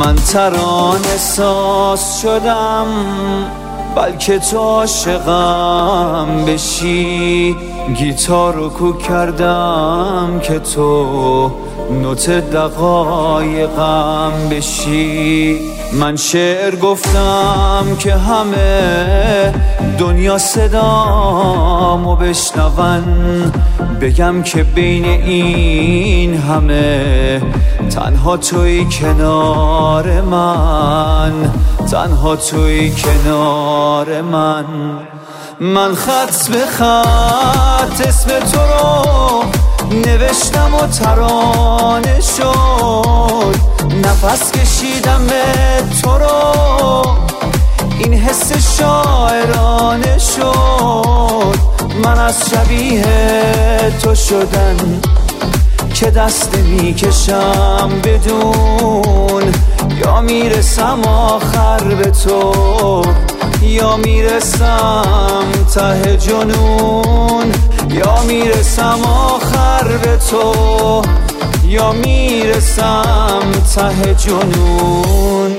من ترانه ساز شدم، بلکه تو عاشقم بشی. گیتار رو کو کردم که تو نوت دقایقم بشی. من شعر گفتم که همه دنیا صدامو بشنون، بگم که بین این همه تنها توی کنار من، تنها توی کنار من. من خط به خط اسم تو رو نوشتم و ترانه شد، نفس کشیدم به تو رو، این حس شاعرانه شد. من از شبیه تو شدن که دست میکشم بدون، یا میرسم آخر به تو، یا میرسم ته جنون. یا میرسم آخر به تو، یا میرسم ته جنون.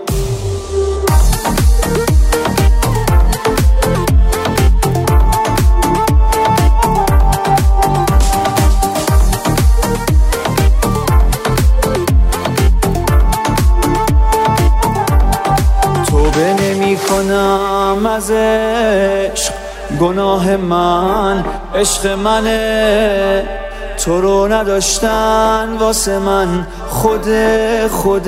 توبه نمی کنم از عشق، گناه من عشق منه. تو رو نداشتن واسه من خود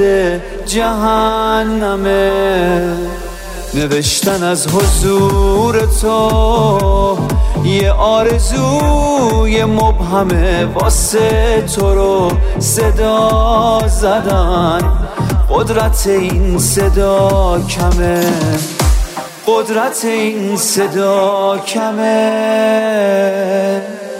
جهنمه. نوشتن از حضور تو یه آرزوی مبهمه، واسه تو رو صدا زدن قدرت این صدا کمه، قدرت این صدا کمه.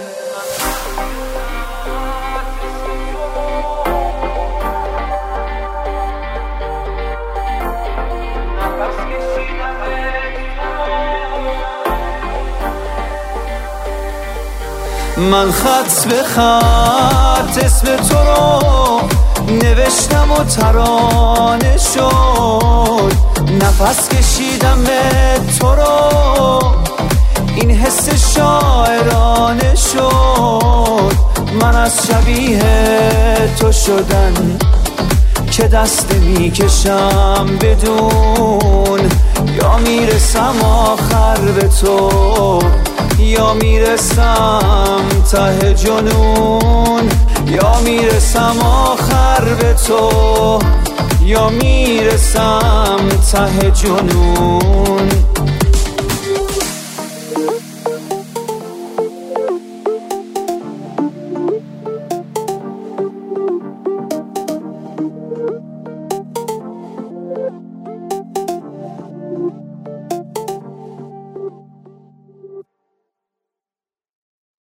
من خط به خط اسم تو رو نوشتم و ترانه شد، نفس کشیدم به تو رو، این حس شاعرانه شد. من از شبیه تو شدن که دست میکشم بدون، یا میرسم آخر به تو، یا میرسم ته جنون. یا میرسم آخر به تو، یا میرسم ته جنون.